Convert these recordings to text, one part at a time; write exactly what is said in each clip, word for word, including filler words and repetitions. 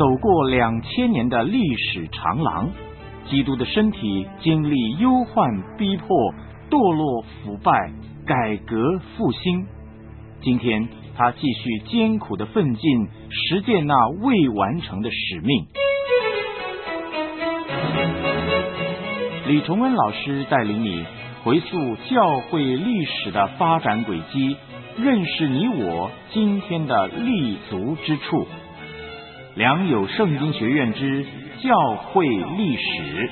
走过两千年的历史长廊，基督的身体经历忧患逼迫、堕落腐败、改革复兴。今天他继续艰苦的奋进，实践那未完成的使命。李崇恩老师带领你回溯教会历史的发展轨迹，认识你我今天的立足之处。良友圣经学院之教会历史。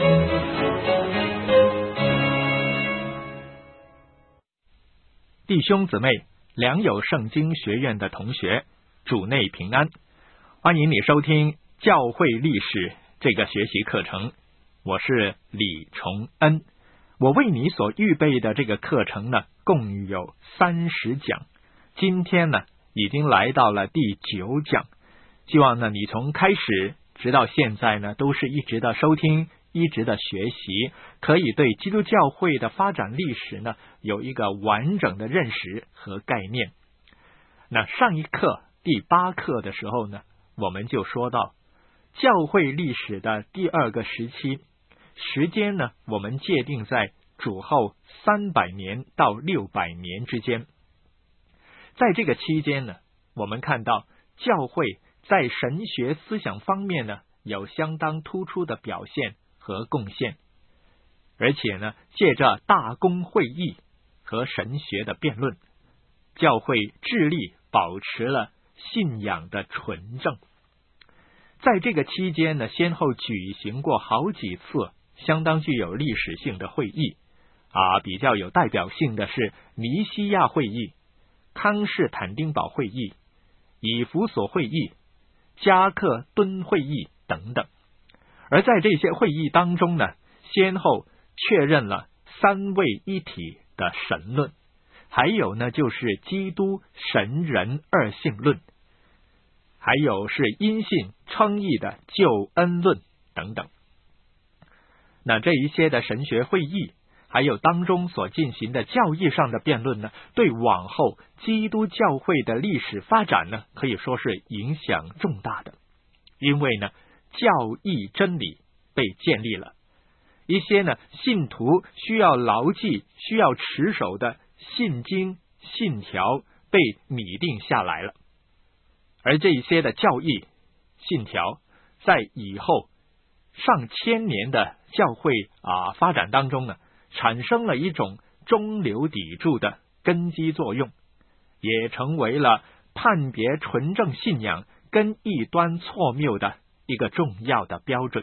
弟兄姊妹，良友圣经学院的同学，主内平安，欢迎你收听教会历史这个学习课程。我是李崇恩，我为你所预备的这个课程呢，共有三十讲，今天呢已经来到了第九讲，希望呢你从开始直到现在呢，都是一直的收听，一直的学习，可以对基督教会的发展历史呢有一个完整的认识和概念。那上一课第八课的时候呢，我们就说到教会历史的第二个时期，时间呢我们界定在主后三百年到六百年之间。在这个期间呢，我们看到教会在神学思想方面呢有相当突出的表现和贡献，而且呢借着大公会议和神学的辩论，教会致力保持了信仰的纯正。在这个期间呢，先后举行过好几次相当具有历史性的会议啊，比较有代表性的是尼西亚会议、康士坦丁堡会议、以弗所会议、加克敦会议等等。而在这些会议当中呢，先后确认了三位一体的神论，还有呢就是基督神人二性论，还有是因信称义的救恩论等等。那这一些的神学会议，还有当中所进行的教义上的辩论呢，对往后基督教会的历史发展呢，可以说是影响重大的。因为呢，教义真理被建立了，一些呢信徒需要牢记、需要持守的信经信条被拟定下来了，而这一些的教义信条，在以后上千年的教会啊发展当中呢，产生了一种中流砥柱的根基作用，也成为了判别纯正信仰跟异端错谬的一个重要的标准。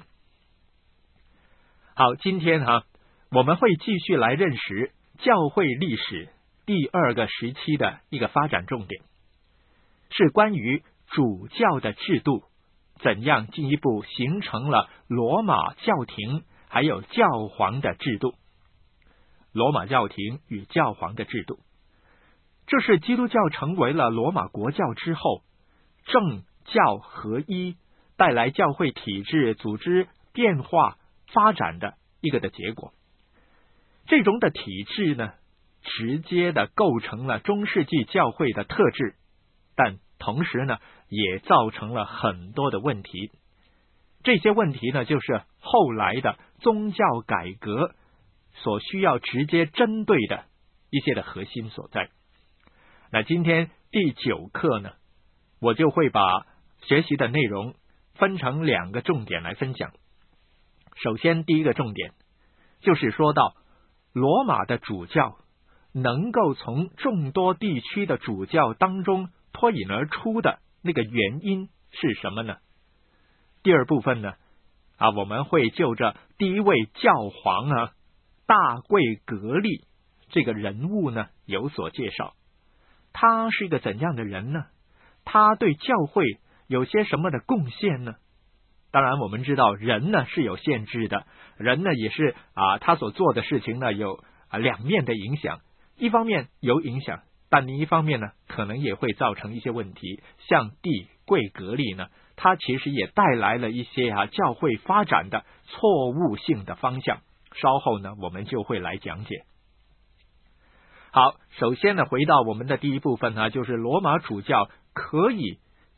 好，今天哈、啊，我们会继续来认识教会历史第二个时期的一个发展重点，是关于主教的制度怎样进一步形成了罗马教廷还有教皇的制度。罗马教廷与教皇的制度，这是基督教成为了罗马国教之后，政教合一，带来教会体制组织变化发展的一个的结果。这种的体制呢，直接的构成了中世纪教会的特质，但同时呢，也造成了很多的问题。这些问题呢，就是后来的宗教改革所需要直接针对的一些的核心所在。那今天第九课呢，我就会把学习的内容分成两个重点来分享。首先，第一个重点就是说到罗马的主教能够从众多地区的主教当中脱颖而出的那个原因是什么呢？第二部分呢，啊，我们会就着第一位教皇啊，大贵格利这个人物呢有所介绍。他是一个怎样的人呢？他对教会有些什么的贡献呢？当然我们知道人呢是有限制的，人呢也是啊，他所做的事情呢有啊两面的影响，一方面有影响，但另一方面呢可能也会造成一些问题。像帝贵格利呢，他其实也带来了一些啊教会发展的错误性的方向，稍后呢我们就会来讲解。好，首先呢回到我们的第一部分呢，就是罗马主教可以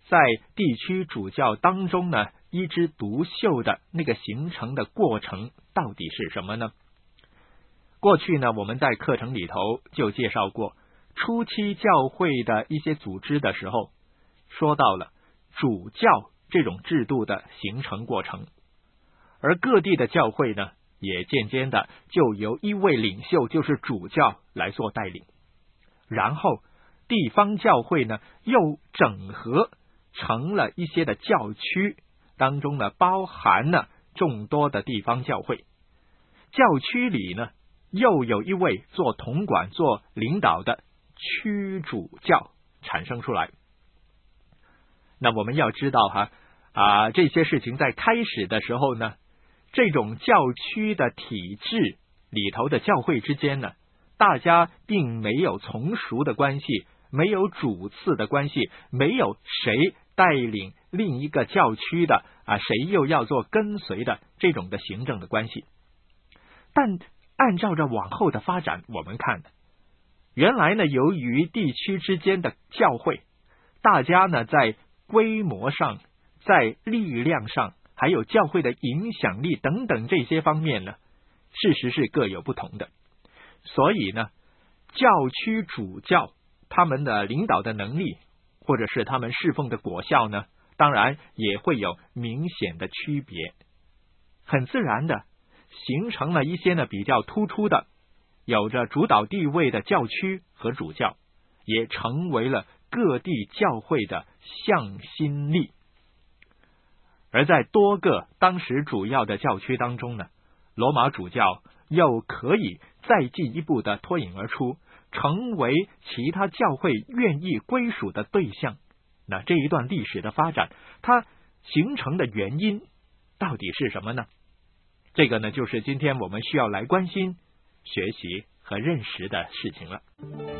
在地区主教当中呢，一枝独秀的那个形成的过程到底是什么呢？过去呢，我们在课程里头就介绍过，初期教会的一些组织的时候，说到了主教这种制度的形成过程，而各地的教会呢，也渐渐的就由一位领袖，就是主教来做带领，然后地方教会呢又整合成了一些的教区，当中呢包含了众多的地方教会，教区里呢又有一位做统管做领导的区主教产生出来。那我们要知道哈啊，这些事情在开始的时候呢，这种教区的体制里头的教会之间呢，大家并没有从属的关系，没有主次的关系，没有谁带领另一个教区的啊，谁又要做跟随的这种的行政的关系。但按照着往后的发展，我们看原来呢，由于地区之间的教会，大家呢在规模上，在力量上，还有教会的影响力等等这些方面呢，事实是各有不同的。所以呢，教区主教他们的领导的能力，或者是他们侍奉的果效呢，当然也会有明显的区别。很自然的形成了一些呢比较突出的有着主导地位的教区和主教，也成为了各地教会的向心力。而在多个当时主要的教区当中呢，罗马主教又可以再进一步的脱颖而出，成为其他教会愿意归属的对象。那这一段历史的发展，它形成的原因到底是什么呢？这个呢，就是今天我们需要来关心、学习和认识的事情了。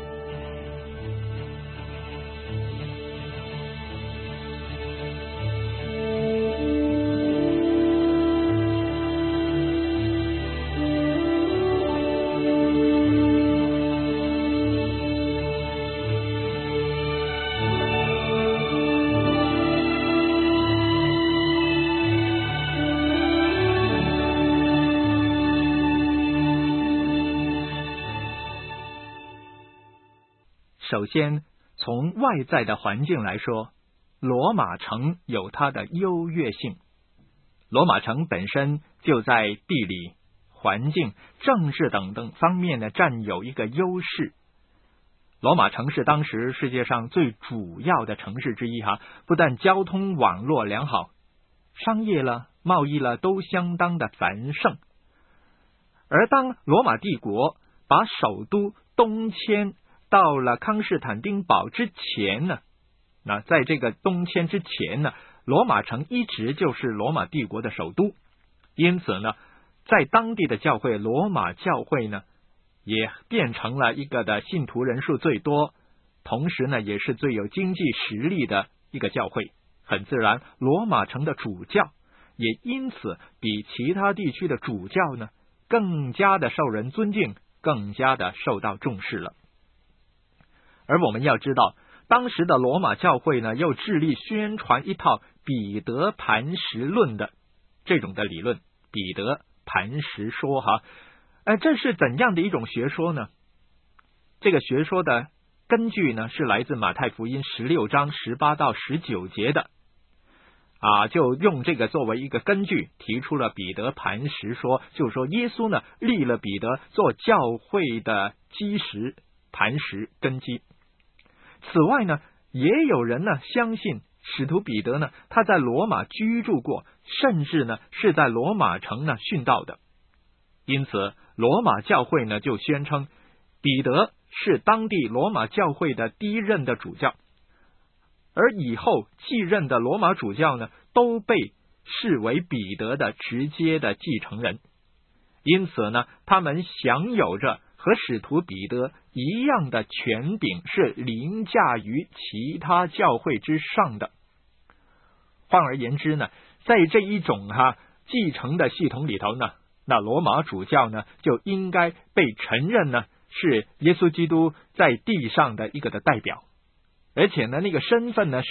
首先，从外在的环境来说，罗马城有它的优越性。罗马城本身就在地理、环境、政治等等方面呢占有一个优势。罗马城是当时世界上最主要的城市之一哈，不但交通网络良好，商业了、贸易了都相当的繁盛。而当罗马帝国把首都东迁到了康士坦丁堡之前呢，那在这个东迁之前呢，罗马城一直就是罗马帝国的首都，因此呢，在当地的教会罗马教会呢，也变成了一个的信徒人数最多，同时呢，也是最有经济实力的一个教会。很自然，罗马城的主教也因此比其他地区的主教呢，更加的受人尊敬，更加的受到重视了。而我们要知道，当时的罗马教会呢，又致力宣传一套彼得磐石论的这种的理论，彼得磐石说哈，呃，这是怎样的一种学说呢？这个学说的根据呢，是来自马太福音十六章十八到十九节的，啊，就用这个作为一个根据，提出了彼得磐石说，就是说耶稣呢立了彼得做教会的基石、磐石、根基。此外呢，也有人呢相信使徒彼得呢他在罗马居住过，甚至呢是在罗马城呢殉道的。因此罗马教会呢就宣称彼得是当地罗马教会的第一任的主教，而以后继任的罗马主教呢都被视为彼得的直接的继承人。因此呢，他们享有着和使徒彼得一样的权柄，是凌驾于其他教会之上的。换而言之呢，在这一种哈继承的系统里头呢，那罗马主教呢就应该被承认呢是耶稣基督在地上的一个的代表，而且呢那个身份呢是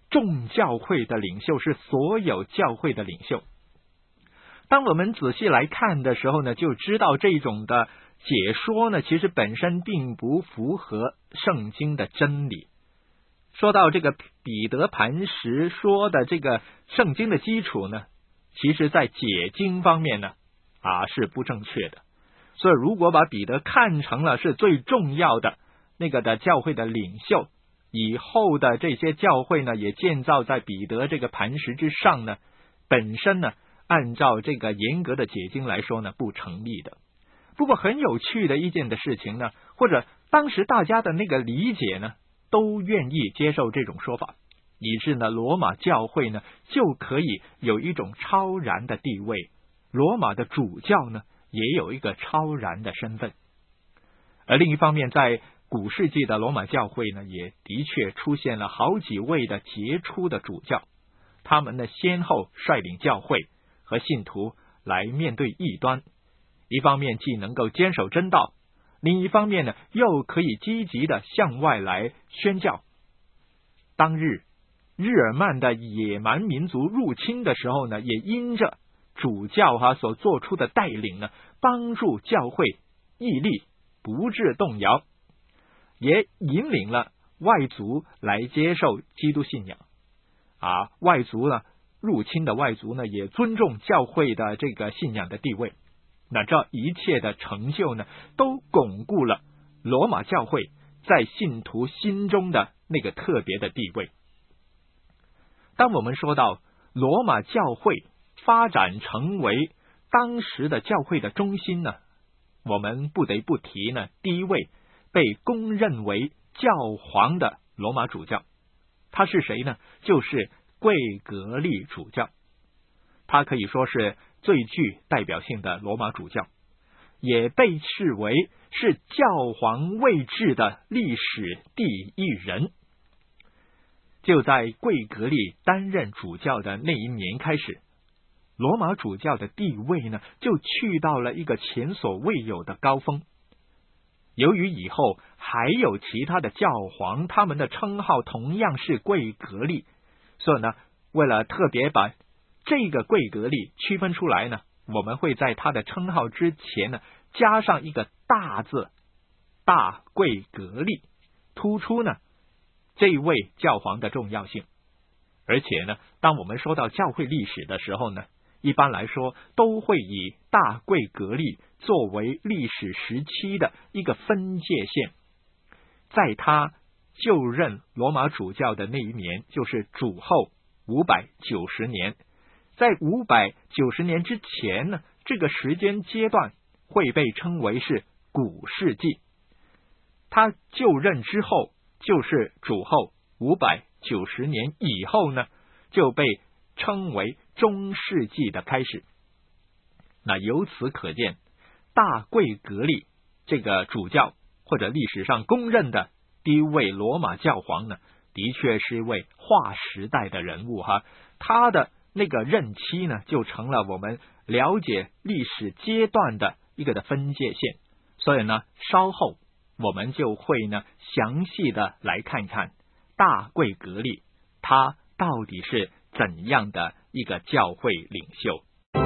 众教会的领袖，是所有教会的领袖。当我们仔细来看的时候呢，就知道这种的解说呢，其实本身并不符合圣经的真理。说到这个彼得磐石说的这个圣经的基础呢，其实在解经方面呢啊是不正确的。所以如果把彼得看成了是最重要的那个的教会的领袖，以后的这些教会呢也建造在彼得这个磐石之上呢，本身呢按照这个严格的解经来说呢不成立的。不过很有趣的一件的事情呢，或者当时大家的那个理解呢都愿意接受这种说法，以致呢罗马教会呢就可以有一种超然的地位，罗马的主教呢也有一个超然的身份。而另一方面，在古世纪的罗马教会呢也的确出现了好几位的杰出的主教，他们呢先后率领教会和信徒来面对异端，一方面既能够坚守真道，另一方面呢又可以积极的向外来宣教。当日日耳曼的野蛮民族入侵的时候呢，也因着主教哈所做出的带领呢，帮助教会屹立不致动摇，也引领了外族来接受基督信仰啊。外族呢入侵的外族呢也尊重教会的这个信仰的地位。那这一切的成就呢，都巩固了罗马教会在信徒心中的那个特别的地位。当我们说到罗马教会发展成为当时的教会的中心呢，我们不得不提呢第一位被公认为教皇的罗马主教，他是谁呢？就是贵格利主教。他可以说是最具代表性的罗马主教，也被视为是教皇位置的历史第一人。就在贵格利担任主教的那一年开始，罗马主教的地位呢就去到了一个前所未有的高峰。由于以后还有其他的教皇，他们的称号同样是贵格利，所以呢为了特别把这个贵格利区分出来呢，我们会在他的称号之前呢加上一个大字，大贵格利，突出呢这一位教皇的重要性。而且呢当我们说到教会历史的时候呢，一般来说都会以大贵格利作为历史时期的一个分界线。在他就任罗马主教的那一年，就是主后五百九十年，在五百九十年之前呢，这个时间阶段会被称为是古世纪。他就任之后，就是主后五百九十年以后呢，就被称为中世纪的开始。那由此可见，大贵格利这个主教或者历史上公认的第一位罗马教皇呢，的确是一位划时代的人物哈。他的那个任期呢，就成了我们了解历史阶段的一个的分界线。所以呢，稍后我们就会呢详细的来看看大贵格利他到底是怎样的一个教会领袖。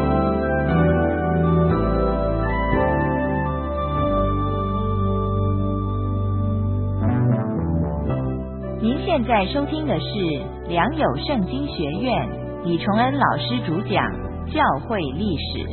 您现在收听的是良友圣经学院李崇恩老师主讲教会历史。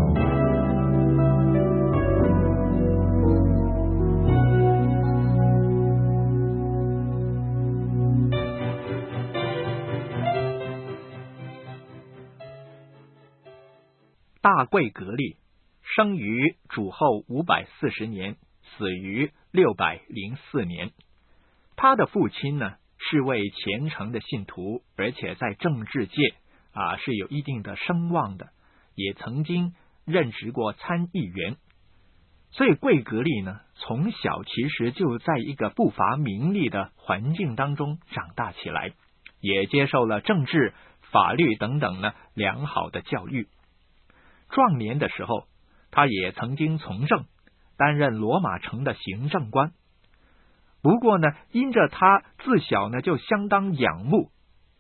大贵格利生于主后五百四十年，死于六百零四年。他的父亲呢是位虔诚的信徒，而且在政治界啊是有一定的声望的，也曾经任职过参议员。所以贵格利呢从小其实就在一个不乏名利的环境当中长大起来，也接受了政治、法律等等呢良好的教育。壮年的时候，他也曾经从政，担任罗马城的行政官。不过呢，因着他自小呢就相当仰慕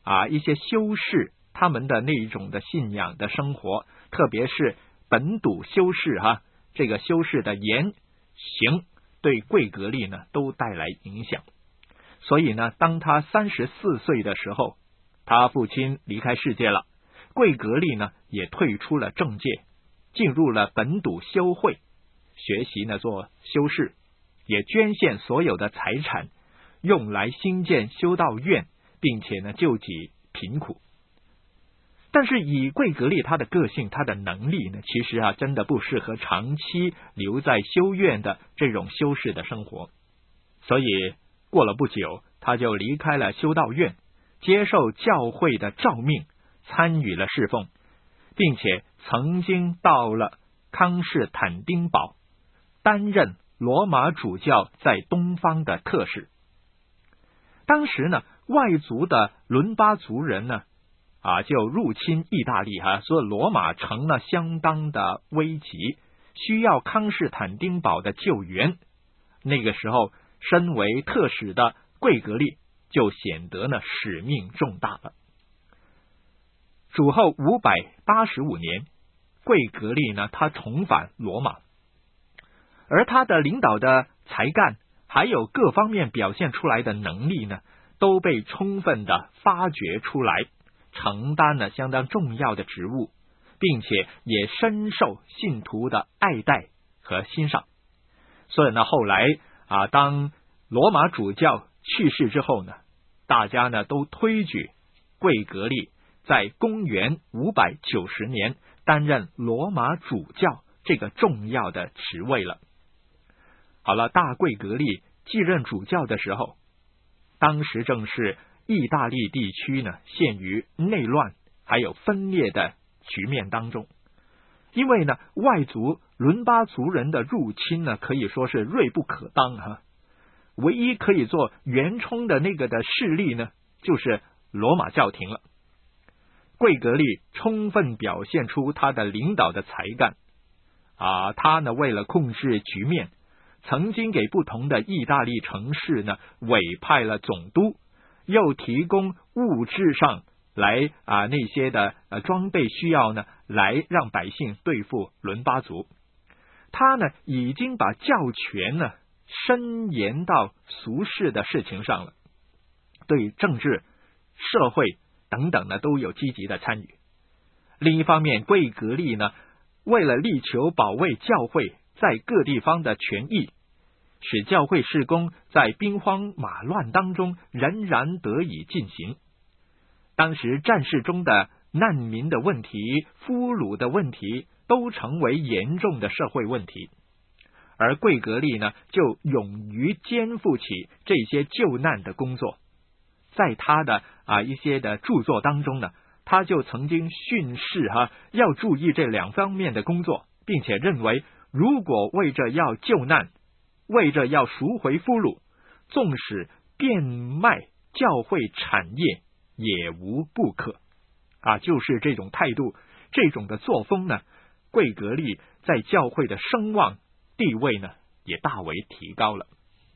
啊一些修士他们的那一种的信仰的生活，特别是本笃修士哈、啊，这个修士的言行对贵格利呢都带来影响。所以呢，当他三十四岁的时候，他父亲离开世界了，贵格利呢也退出了政界，进入了本笃修会，学习呢做修士，也捐献所有的财产，用来兴建修道院，并且呢救济贫苦。但是以贵格利他的个性，他的能力呢，其实啊真的不适合长期留在修院的这种修士的生活，所以过了不久，他就离开了修道院，接受教会的召命，参与了侍奉，并且曾经到了康士坦丁堡，担任罗马主教在东方的特使。当时呢，外族的伦巴族人呢啊，就入侵意大利哈、啊，所以罗马成了相当的危急，需要康士坦丁堡的救援。那个时候，身为特使的贵格利就显得呢使命重大了。主后五百八十五年，贵格利呢他重返罗马，而他的领导的才干还有各方面表现出来的能力呢，都被充分的发掘出来，承担了相当重要的职务，并且也深受信徒的爱戴和欣赏。所以呢，后来啊，当罗马主教去世之后呢，大家呢都推举贵格利在公元五百九十年担任罗马主教这个重要的职位了。好了，大贵格利继任主教的时候，当时正是意大利地区呢陷于内乱还有分裂的局面当中。因为呢外族伦巴族人的入侵呢可以说是锐不可当哈，唯一可以做圆冲的那个的势力呢就是罗马教廷了。贵格利充分表现出他的领导的才干啊，他呢为了控制局面，曾经给不同的意大利城市呢委派了总督，又提供物质上来啊那些的呃装备需要呢，来让百姓对付伦巴族。他呢已经把教权呢伸延到俗世的事情上了，对政治、社会等等呢都有积极的参与。另一方面，贵格利呢为了力求保卫教会在各地方的权益，使教会事工在兵荒马乱当中仍然得以进行。当时战事中的难民的问题、俘虏的问题都成为严重的社会问题，而贵格利呢就勇于肩负起这些救难的工作。在他的啊一些的著作当中呢，他就曾经训示哈、啊、要注意这两方面的工作，并且认为如果为着要救难，为着要赎回俘虏，纵使变卖教会产业也无不可啊！就是这种态度，这种的作风呢，贵格利在教会的声望地位呢也大为提高了。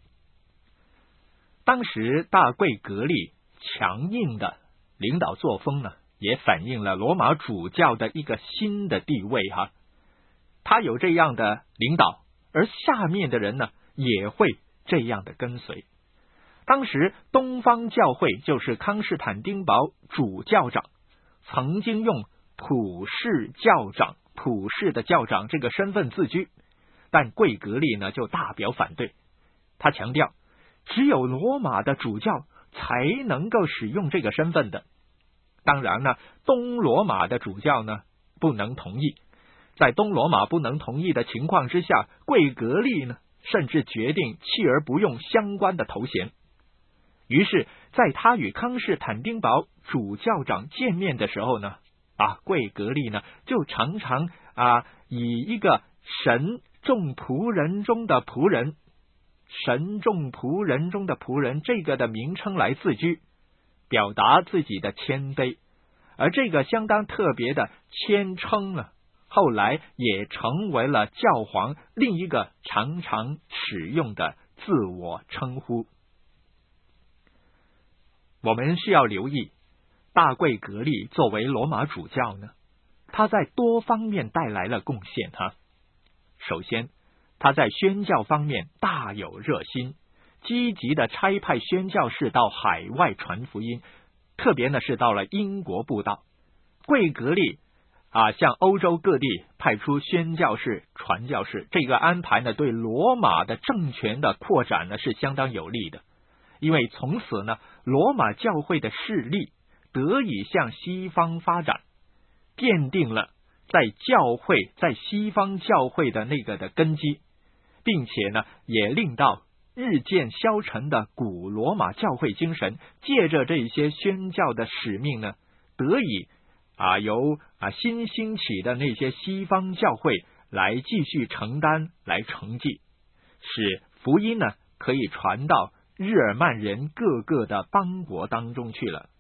当时大贵格利强硬的领导作风呢，也反映了罗马主教的一个新的地位哈。他有这样的领导，而下面的人呢也会这样的跟随。当时东方教会就是康士坦丁堡主教长曾经用普世教长普世的教长这个身份自居，但贵格利呢就大表反对。他强调只有罗马的主教才能够使用这个身份的，当然呢东罗马的主教呢不能同意。在东罗马不能同意的情况之下，贵格利呢甚至决定弃而不用相关的头衔。于是在他与康士坦丁堡主教长见面的时候呢，啊，贵格利呢就常常啊以一个神众仆人中的仆人神众仆人中的仆人这个的名称来自居，表达自己的谦卑。而这个相当特别的谦称呢，后来也成为了教皇另一个常常使用的自我称呼。我们需要留意， 大贵格利作为罗马主教呢，他在多方面带来了贡献哈。首先，他在宣教方面大有热心，积极的差派宣教士到海外传福音，特别呢是到了英国布道。贵格利啊，向欧洲各地派出宣教士、传教士，这个安排呢，对罗马的政权的扩展呢是相当有利的。因为从此呢，罗马教会的势力得以向西方发展，奠定了在教会在西方教会的那个的根基，并且呢，也令到日渐消沉的古罗马教会精神，借着这些宣教的使命呢，得以啊由啊新兴起的那些西方教会来继续承担来承继，使福音呢可以传到日耳曼人各个的邦国当中去了。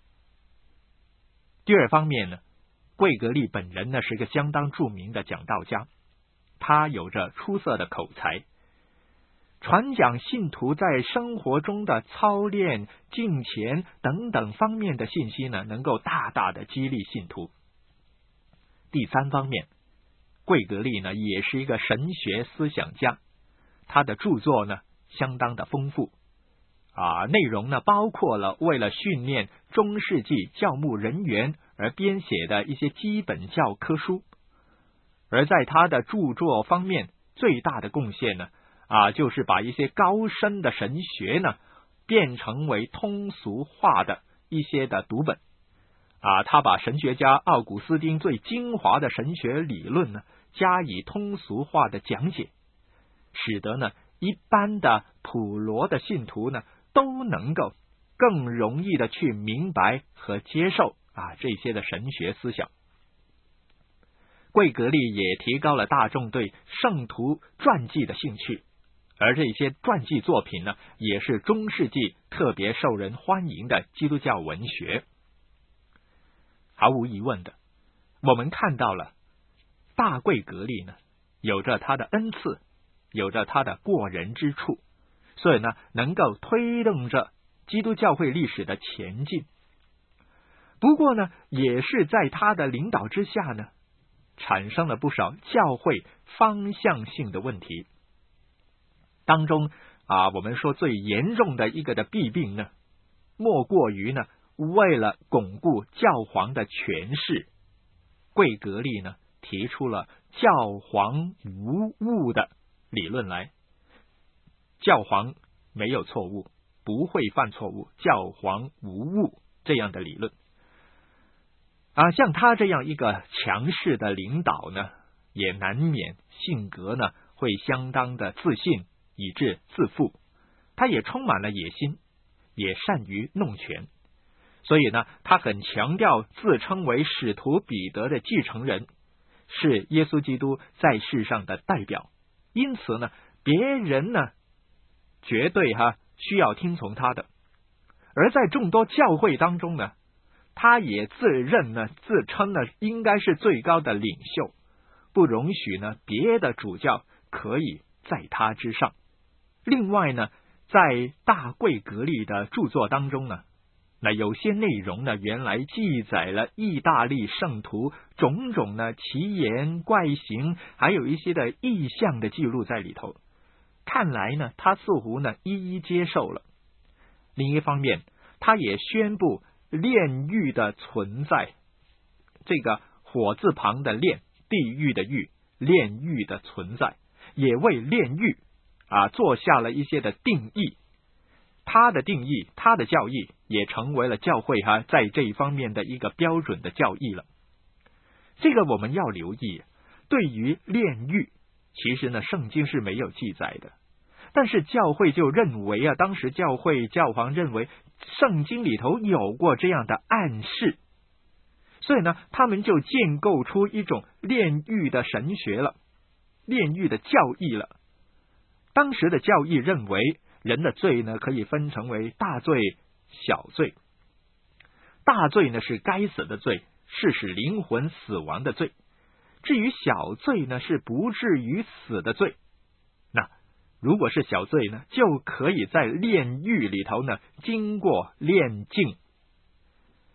第二方面呢，贵格利本人呢是个相当著名的讲道家，他有着出色的口才，传讲信徒在生活中的操练、敬虔等等方面的信息呢，能够大大的激励信徒。第三方面，贵格利呢也是一个神学思想家，他的著作呢相当的丰富啊，内容呢包括了为了训练中世纪教牧人员而编写的一些基本教科书。而在他的著作方面，最大的贡献呢啊，就是把一些高深的神学呢变成为通俗化的一些的读本啊，他把神学家奥古斯丁最精华的神学理论呢加以通俗化的讲解，使得呢一般的普罗的信徒呢都能够更容易的去明白和接受啊这些的神学思想。贵格利也提高了大众对圣徒传记的兴趣，而这些传记作品呢也是中世纪特别受人欢迎的基督教文学。毫无疑问的，我们看到了大贵格利呢有着他的恩赐，有着他的过人之处，所以呢能够推动着基督教会历史的前进。不过呢也是在他的领导之下呢，产生了不少教会方向性的问题。当中啊，我们说最严重的一个的弊病呢，莫过于呢为了巩固教皇的权势，贵格利呢提出了教皇无误的理论来。教皇没有错误，不会犯错误，教皇无误这样的理论啊，像他这样一个强势的领导呢，也难免性格呢会相当的自信，以致自负。他也充满了野心，也善于弄权，所以呢，他很强调自称为使徒彼得的继承人，是耶稣基督在世上的代表。因此呢，别人呢绝对哈需要听从他的。而在众多教会当中呢，他也自认呢自称呢应该是最高的领袖，不容许呢别的主教可以在他之上。另外呢，在大贵格利的著作当中呢，那有些内容呢原来记载了意大利圣徒种种呢奇言怪行，还有一些的异象的记录在里头。看来呢他似乎呢一一接受了。另一方面，他也宣布炼狱的存在，这个火字旁的炼，地狱的狱，炼狱的存在，也为炼狱啊做下了一些的定义。他的定义，他的教义也成为了教会哈、啊、在这一方面的一个标准的教义了。这个我们要留意，对于炼狱，其实呢圣经是没有记载的，但是教会就认为啊，当时教会教皇认为圣经里头有过这样的暗示，所以呢他们就建构出一种炼狱的神学了，炼狱的教义了。当时的教义认为人的罪呢可以分成为大罪小罪，大罪呢是该死的罪，是使灵魂死亡的罪，至于小罪呢是不至于死的罪。那如果是小罪呢，就可以在炼狱里头呢经过炼净。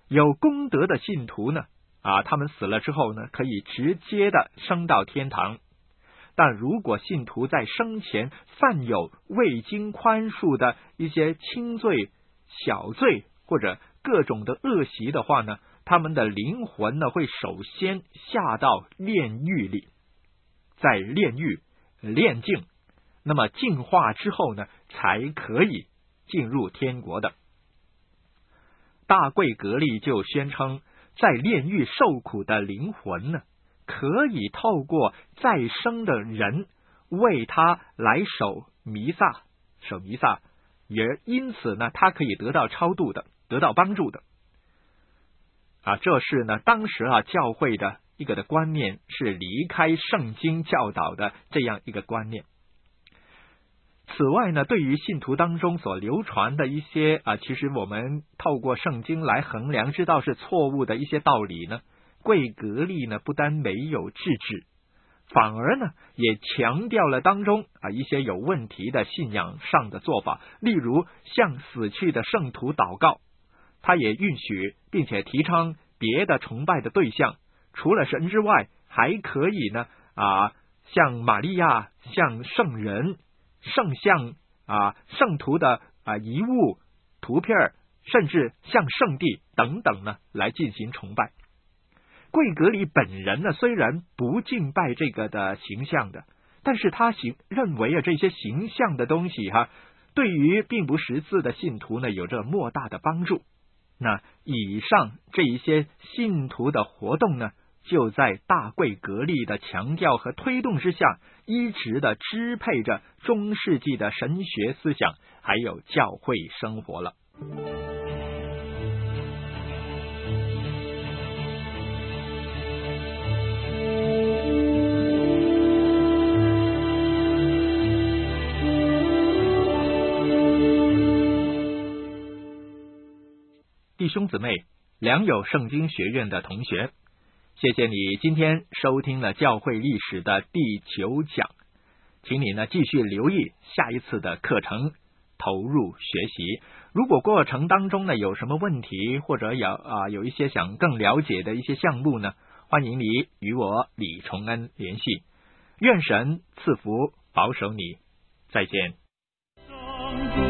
有功德的信徒呢，啊，他们死了之后呢，可以直接的升到天堂。但如果信徒在生前犯有未经宽恕的一些轻罪、小罪或者各种的恶习的话呢，他们的灵魂呢会首先下到炼狱里，在炼狱炼净，那么净化之后呢，才可以进入天国的。大贵格利就宣称，在炼狱受苦的灵魂呢，可以透过再生的人为他来守弥撒，守弥撒，也因此呢，他可以得到超度的，得到帮助的。啊，这是呢，当时啊，教会的一个的观念是离开圣经教导的这样一个观念。此外呢，对于信徒当中所流传的一些啊，其实我们透过圣经来衡量知道是错误的一些道理呢，贵格利呢不但没有制止，反而呢也强调了当中啊一些有问题的信仰上的做法，例如向死去的圣徒祷告，他也允许并且提倡别的崇拜的对象，除了神之外，还可以呢啊像玛利亚、像圣人、圣像啊、圣徒的啊遗物、图片，甚至像圣地等等呢来进行崇拜。贵格里本人呢虽然不敬拜这个的形象的，但是他形认为啊这些形象的东西哈、啊，对于并不识字的信徒呢有着莫大的帮助。那以上这一些信徒的活动呢，就在大贵格利的强调和推动之下，一直的支配着中世纪的神学思想，还有教会生活了。弟兄姊妹，良友圣经学院的同学，谢谢你今天收听了教会历史的第九讲，请你呢继续留意下一次的课程，投入学习。如果过程当中呢有什么问题，或者有啊、呃、有一些想更了解的一些项目呢，欢迎你与我李崇恩联系。愿神赐福保守你，再见。